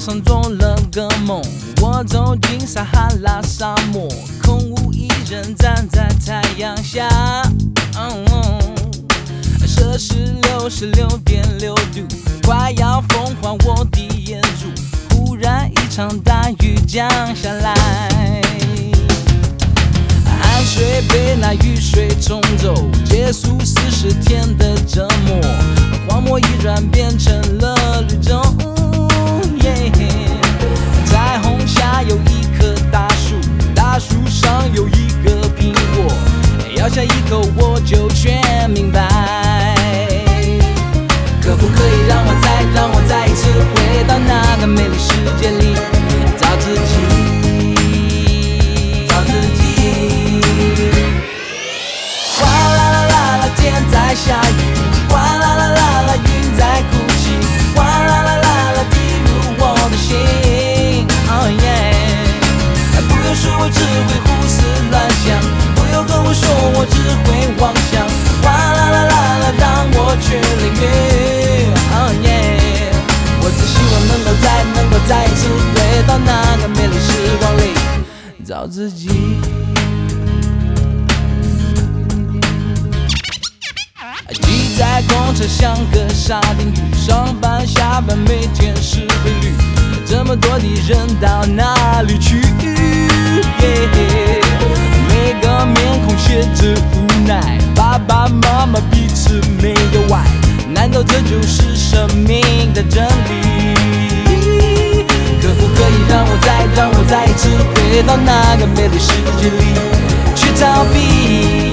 上做了个梦，我走进撒哈拉沙漠，空无一人站在太阳下。摄氏66.6度，快要风化我的眼珠。忽然一场大雨降下来，汗水被那雨水冲走，结束40天的折磨。荒漠已然变成了绿洲。彩虹下有一棵大树，大树上有一个苹果，咬下一口我就全明白。可不可以让我再一次回到那个美丽世界里，找自己，找自己。哗啦啦啦啦，天在下雨，哗啦啦啦啦，云在哭泣，哗啦啦啦啦，滴入我的心。Oh yeah， 不用说我只会胡思乱想，不用跟我说我只会妄想，哗啦啦啦啦，让我去领略。Oh yeah， 我只希望能够再一次回到那个美丽时光里，找自己。挤在公车像个沙丁鱼，上班下班每天是规律，这么多的人到哪里去？每个面孔写着无奈，爸爸妈妈彼此没有爱，难道这就是生命的真理？可不可以让我再一次回到那个美丽世界里，去逃避？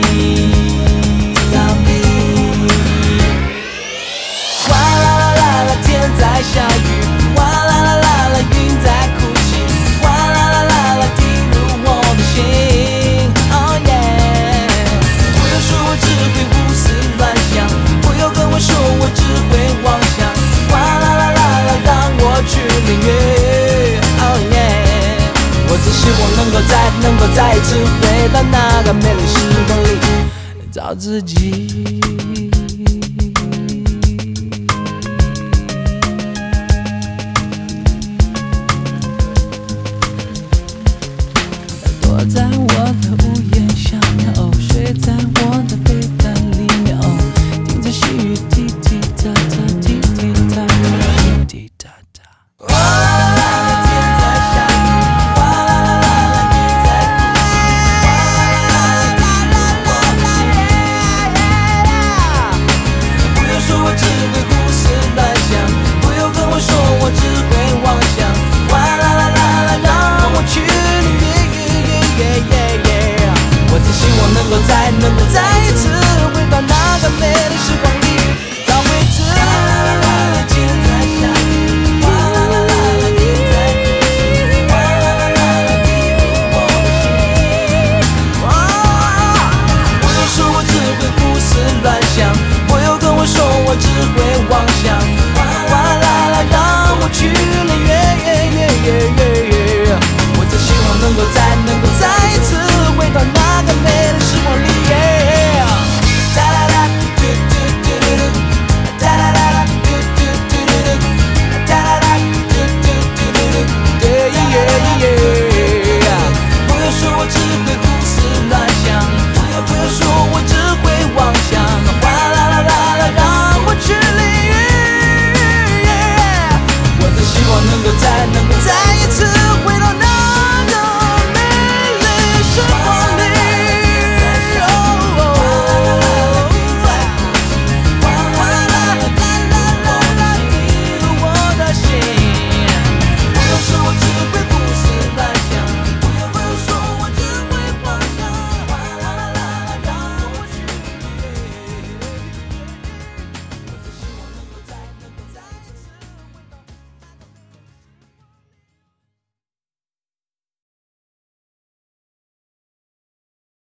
哗啦啦啦啦，天在下雨，哗啦啦啦啦，云在哭泣，哗啦啦啦啦，滴入我的心。Oh yeah， 不要说我只会胡思乱想，不要跟我说我只会妄想，哗啦啦啦啦，让我去领略。Oh yeah， 我只希望能够再一次回到那个美丽时光里，找自己。